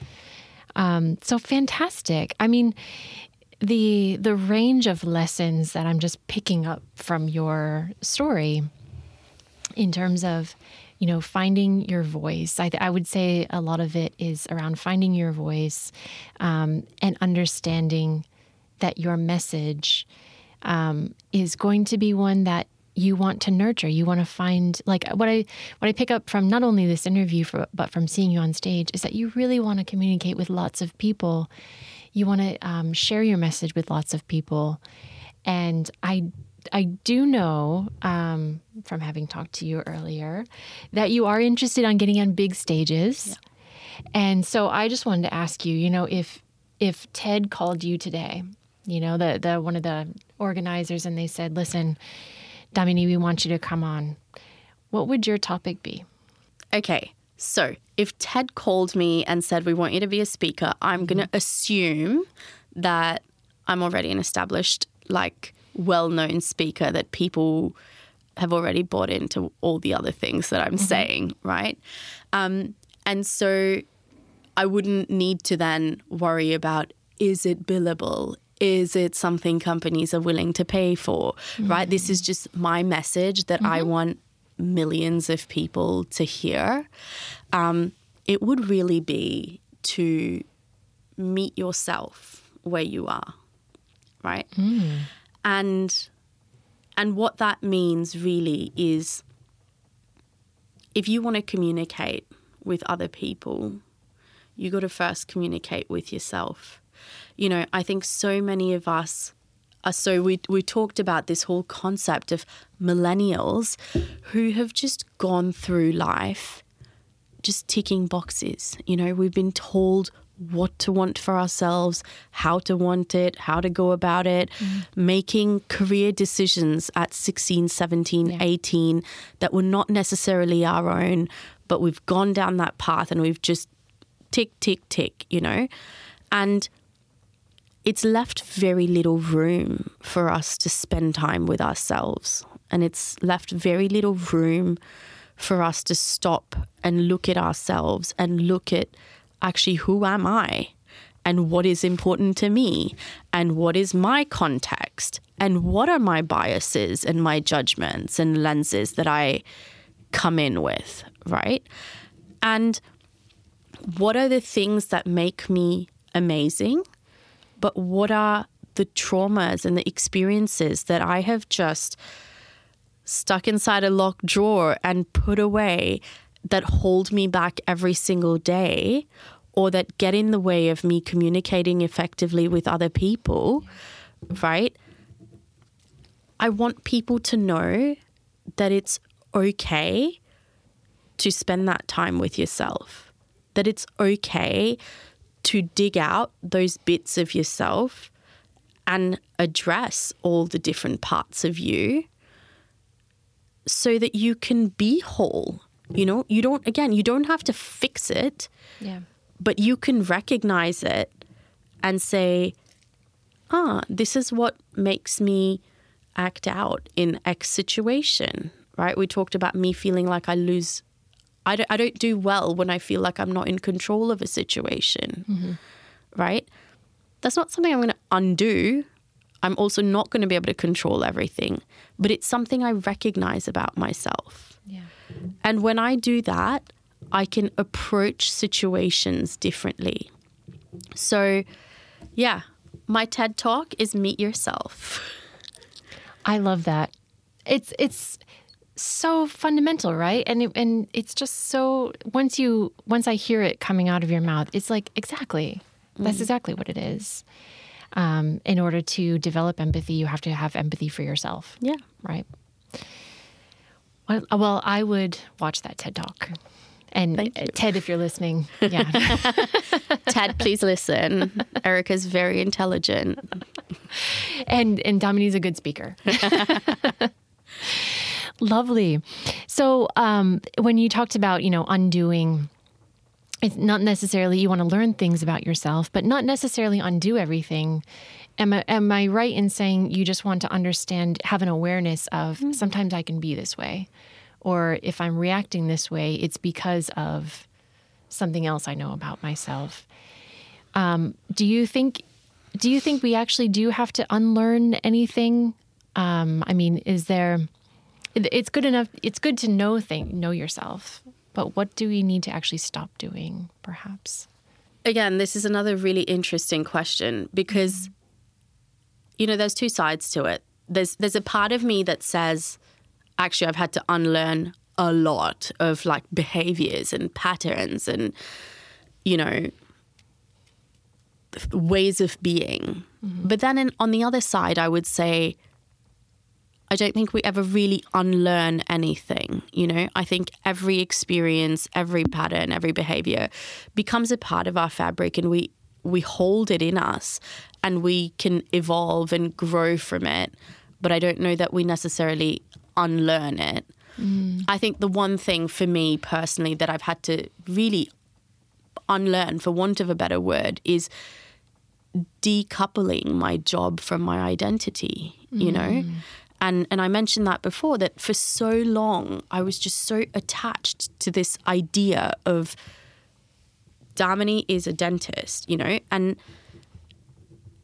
Um, so fantastic. I mean, the the range of lessons that I'm just picking up from your story in terms of, you know, finding your voice. I, I would say a lot of it is around finding your voice um, and understanding that your message um, is going to be one that you want to nurture. You want to find, like, what I what I pick up from not only this interview, for, but from seeing you on stage, is that you really want to communicate with lots of people. You want to um, share your message with lots of people. And I I do know um, from having talked to you earlier that you are interested on getting on big stages. Yeah. And so I just wanted to ask you, you know, if if TED called you today, you know, the the one of the organizers, and they said, listen, Damini, we want you to come on, what would your topic be? Okay, so if TED called me and said, we want you to be a speaker, I'm mm-hmm. going to assume that I'm already an established, like, well-known speaker, that people have already bought into all the other things that I'm mm-hmm. saying, right? Um, and so I wouldn't need to then worry about is it billable? Is it something companies are willing to pay for, mm-hmm. right? This is just my message that mm-hmm. I want millions of people to hear. Um, it would really be to meet yourself where you are, right? Mm. And and what that means really is if you want to communicate with other people, you got to first communicate with yourself. You know, I think so many of us are so, we, we talked about this whole concept of millennials who have just gone through life just ticking boxes. You know, we've been told what to want for ourselves, how to want it, how to go about it, mm. making career decisions at sixteen, seventeen, yeah. eighteen that were not necessarily our own, but we've gone down that path and we've just tick, tick, tick, you know. And it's left very little room for us to spend time with ourselves. And it's left very little room for us to stop and look at ourselves and look at actually, who am I and what is important to me and what is my context and what are my biases and my judgments and lenses that I come in with, right? And what are the things that make me amazing, but what are the traumas and the experiences that I have just stuck inside a locked drawer and put away that hold me back every single day or that get in the way of me communicating effectively with other people, right? I want people to know that it's okay to spend that time with yourself, that it's okay to dig out those bits of yourself and address all the different parts of you so that you can be whole. You know, you don't, again, you don't have to fix it, yeah. but you can recognize it and say, ah, this is what makes me act out in X situation, right? We talked about me feeling like I lose, I don't, I don't do well when I feel like I'm not in control of a situation, mm-hmm. right? That's not something I'm going to undo. I'm also not going to be able to control everything, but it's something I recognize about myself. Yeah. And when I do that, I can approach situations differently. So, yeah, my TED Talk is meet yourself. I love that. It's it's so fundamental, right? And it, and it's just so once you once I hear it coming out of your mouth, it's like exactly that's mm. exactly what it is. Um, in order to develop empathy, you have to have empathy for yourself. Yeah, right. Well, well, I would watch that TED Talk. And Ted, if you're listening, yeah. Ted, please listen. Erica's very intelligent. And and Dominique's a good speaker. Lovely. So um, when you talked about, you know, undoing, it's not necessarily you want to learn things about yourself, but not necessarily undo everything. Am I, am I right in saying you just want to understand, have an awareness of mm-hmm. sometimes I can be this way? Or if I'm reacting this way, it's because of something else I know about myself. Um, do you think? Do you think we actually do have to unlearn anything? Um, I mean, is there? It, it's good enough. It's good to know thing, know yourself. But what do we need to actually stop doing? Perhaps. Again, this is another really interesting question because, mm-hmm. you know, there's two sides to it. There's there's a part of me that says, actually, I've had to unlearn a lot of like behaviors and patterns and, you know, ways of being. Mm-hmm. But then in, on the other side, I would say, I don't think we ever really unlearn anything. You know, I think every experience, every pattern, every behavior becomes a part of our fabric and we, we hold it in us and we can evolve and grow from it. But I don't know that we necessarily unlearn it. Mm. I think the one thing for me personally that I've had to really unlearn, for want of a better word, is decoupling my job from my identity, mm. you know? And and I mentioned that before, that for so long I was just so attached to this idea of Damini is a dentist, you know? And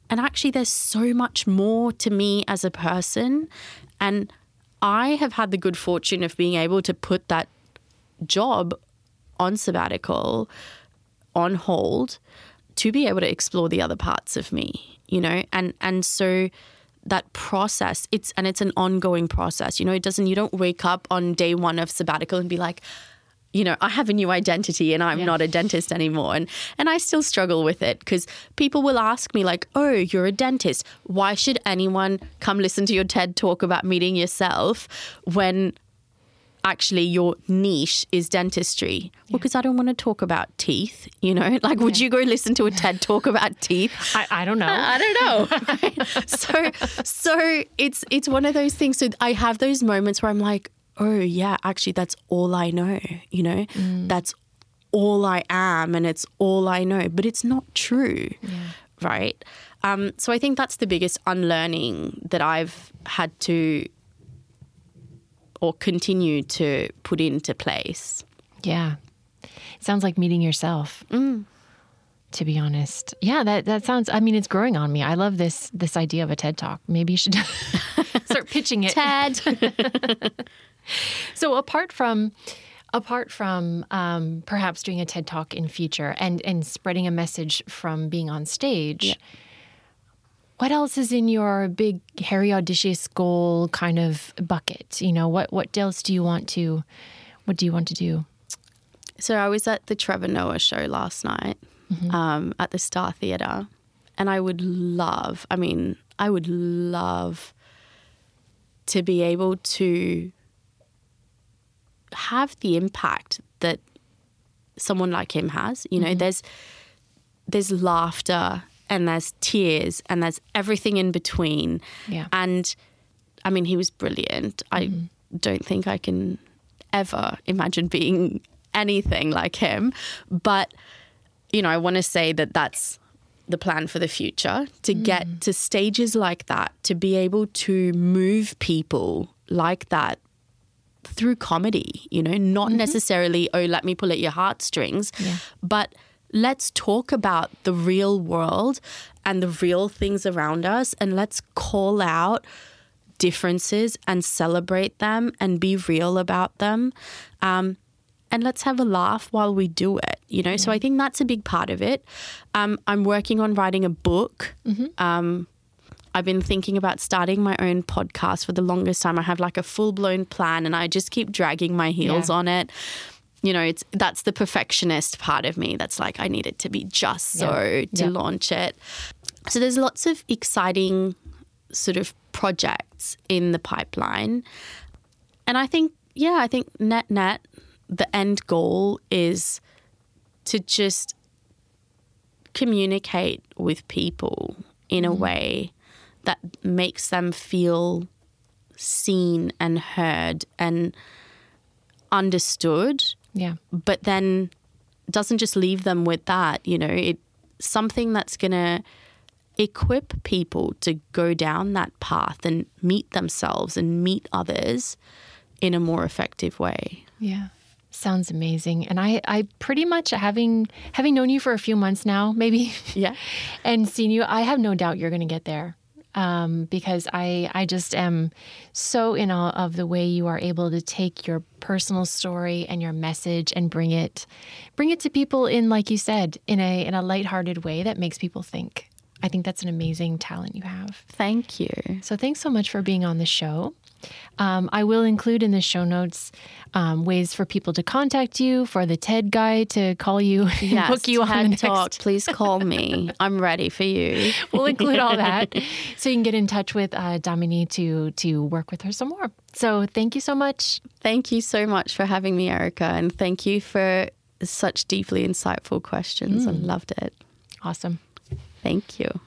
and actually there's so much more to me as a person. And I have had the good fortune of being able to put that job on sabbatical, on hold, to be able to explore the other parts of me, you know? And and so that process, it's and it's an ongoing process, you know? It doesn't, you don't wake up on day one of sabbatical and be like, you know, I have a new identity and I'm yeah. not a dentist anymore. And and I still struggle with it because people will ask me like, oh, you're a dentist. Why should anyone come listen to your TED talk about meeting yourself when actually your niche is dentistry? Yeah. Well, because I don't want to talk about teeth, you know? Like, would yeah. you go listen to a TED talk about teeth? I, I don't know. I don't know. Right? So, so it's it's one of those things. So I have those moments where I'm like, oh, yeah, actually, that's all I know, you know? Mm. That's all I am and it's all I know. But it's not true, yeah. right? Um, so I think that's the biggest unlearning that I've had to or continue to put into place. Yeah. It sounds like meeting yourself, mm. to be honest. Yeah, that, that sounds, I mean, it's growing on me. I love this this idea of a TED Talk. Maybe you should start pitching it. TED. So apart from apart from um, perhaps doing a TED Talk in future and, and spreading a message from being on stage, yeah. what else is in your big, hairy, audacious goal kind of bucket? You know, what, what else do you want to, what do you want to do? So I was at the Trevor Noah show last night mm-hmm. um, at the Star Theatre, and I would love, I mean, I would love to be able to have the impact that someone like him has. You know, mm-hmm. there's there's laughter and there's tears and there's everything in between. Yeah. And I mean, he was brilliant. Mm-hmm. I don't think I can ever imagine being anything like him. But, you know, I want to say that that's the plan for the future, to mm. get to stages like that, to be able to move people like that through comedy, you know, not mm-hmm. necessarily, oh, let me pull at your heartstrings, yeah. but let's talk about the real world and the real things around us, and let's call out differences and celebrate them and be real about them. Um, and let's have a laugh while we do it, you know. Yeah. So I think that's a big part of it. Um, I'm working on writing a book. Mm-hmm. Um I've been thinking about starting my own podcast for the longest time. I have like a full-blown plan and I just keep dragging my heels yeah. on it. You know, it's that's the perfectionist part of me that's like, I need it to be just so yeah. to yeah. launch it. So there's lots of exciting sort of projects in the pipeline. And I think, yeah, I think net net, the end goal is to just communicate with people in mm. a way that makes them feel seen and heard and understood. Yeah. But then doesn't just leave them with that, you know, it something that's going to equip people to go down that path and meet themselves and meet others in a more effective way. Yeah. Sounds amazing. And I, I pretty much, having having known you for a few months now, maybe, yeah, and seen you, I have no doubt you're going to get there. Um, because I, I just am so in awe of the way you are able to take your personal story and your message and bring it, bring it to people in, like you said, in a in a lighthearted way that makes people think. I think that's an amazing talent you have. Thank you. So thanks so much for being on the show. Um, I will include in the show notes um, ways for people to contact you, for the TED guy to call you and yes, book you on the next. Talk. Please call me. I'm ready for you. We'll include all that so you can get in touch with uh, Damini to to work with her some more. So thank you so much. Thank you so much for having me, Erica, and thank you for such deeply insightful questions. Mm. I loved it. Awesome. Thank you.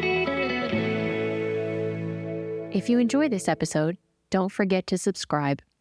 If you enjoyed this episode, don't forget to subscribe.